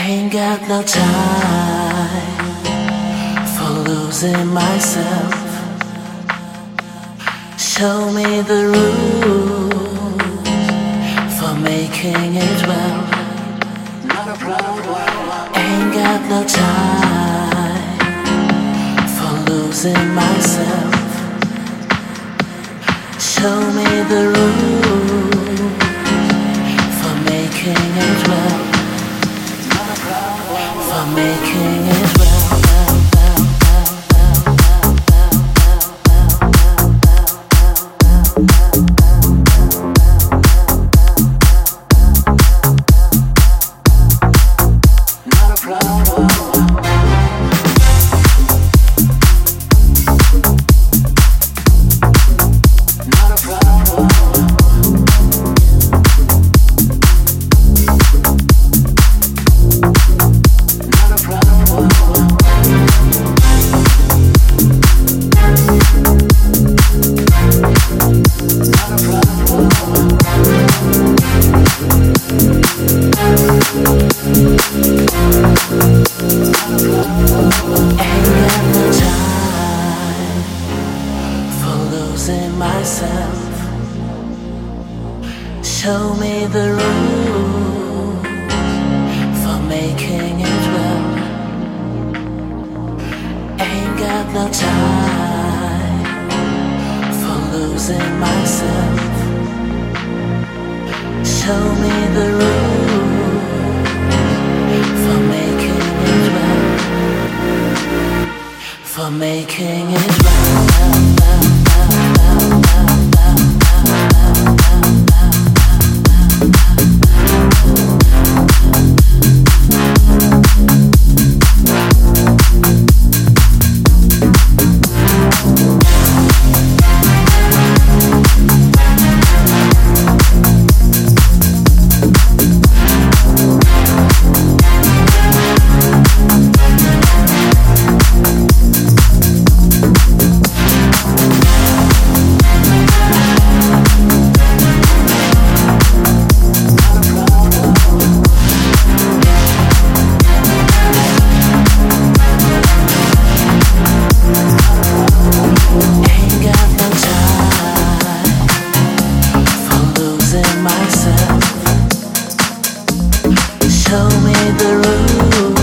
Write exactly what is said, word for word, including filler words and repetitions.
Ain't got no time for losing myself. Show me the rules for making it well. Not a problem. Ain't got no time for losing myself. Show me the rules for making it well. For making it well. Myself. Show me the rules for making it well. Ain't got no time for losing myself. Show me the rules for making it well. For making it well. Show me the rules